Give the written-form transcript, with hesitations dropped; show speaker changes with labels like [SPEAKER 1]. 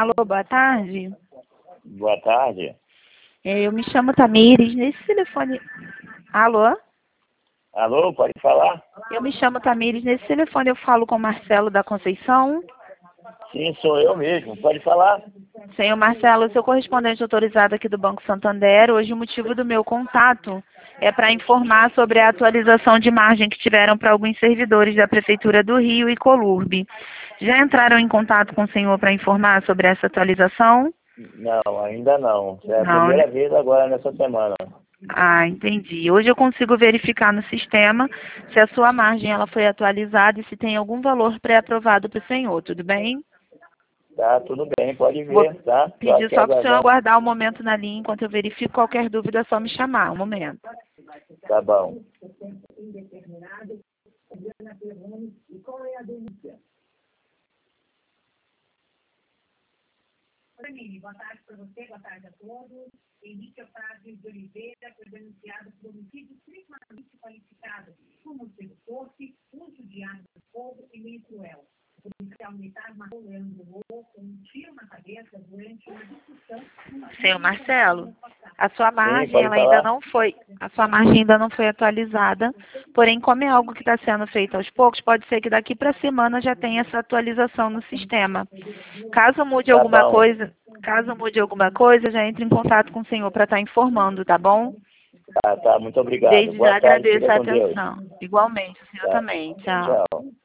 [SPEAKER 1] Alô, boa tarde.
[SPEAKER 2] Boa tarde.
[SPEAKER 1] Eu me chamo Tamires, nesse telefone... Alô?
[SPEAKER 2] Alô, pode falar?
[SPEAKER 1] Eu me chamo Tamires, nesse telefone eu falo com o Marcelo da Conceição.
[SPEAKER 2] Sim, sou eu mesmo, pode falar?
[SPEAKER 1] Senhor Marcelo, eu sou correspondente autorizado aqui do Banco Santander. Hoje o motivo do meu contato é para informar sobre a atualização de margem que tiveram para alguns servidores da Prefeitura do Rio e Colurbe. Já entraram em contato com o senhor para informar sobre essa atualização?
[SPEAKER 2] Não, ainda não. É a
[SPEAKER 1] Não,
[SPEAKER 2] primeira
[SPEAKER 1] né?
[SPEAKER 2] vez agora nessa semana.
[SPEAKER 1] Ah, entendi. Hoje eu consigo verificar no sistema se a sua margem ela foi atualizada e se tem algum valor pré-aprovado para o senhor, tudo bem?
[SPEAKER 2] Tá, tudo bem, pode
[SPEAKER 1] Vou
[SPEAKER 2] ver, tá? Tô
[SPEAKER 1] pedir
[SPEAKER 2] aqui
[SPEAKER 1] só para o senhor
[SPEAKER 2] aguardando.
[SPEAKER 1] aguardar um momento na linha enquanto eu verifico qualquer dúvida, é só me chamar, um momento.
[SPEAKER 2] Tá bom.
[SPEAKER 3] Mini, boa tarde para você, boa tarde a todos. Henrique Otávio de Oliveira foi denunciado por homicídio extremamente qualificado, como sendo fosse, uso de arma de fogo e meio cruel. O policial militar matou Leandro Lô com um tiro na cabeça durante uma discussão.
[SPEAKER 1] Senhor Marcelo, a sua
[SPEAKER 2] Sim,
[SPEAKER 1] margem
[SPEAKER 2] pode
[SPEAKER 1] ela ainda
[SPEAKER 2] falar?
[SPEAKER 1] não foi, a sua margem ainda não foi atualizada, porém como é algo que está sendo feito aos poucos, pode ser que daqui para a semana já tenha essa atualização no sistema. Caso mude
[SPEAKER 2] Tá
[SPEAKER 1] alguma
[SPEAKER 2] bom.
[SPEAKER 1] coisa, já entre em contato com o senhor para estar informando, tá bom?
[SPEAKER 2] Tá, muito obrigado.
[SPEAKER 1] Desde já
[SPEAKER 2] Boa tarde,
[SPEAKER 1] agradeço
[SPEAKER 2] fica
[SPEAKER 1] a
[SPEAKER 2] com Deus.
[SPEAKER 1] atenção. Igualmente, o senhor
[SPEAKER 2] Tá,
[SPEAKER 1] também. Tchau.
[SPEAKER 2] tchau.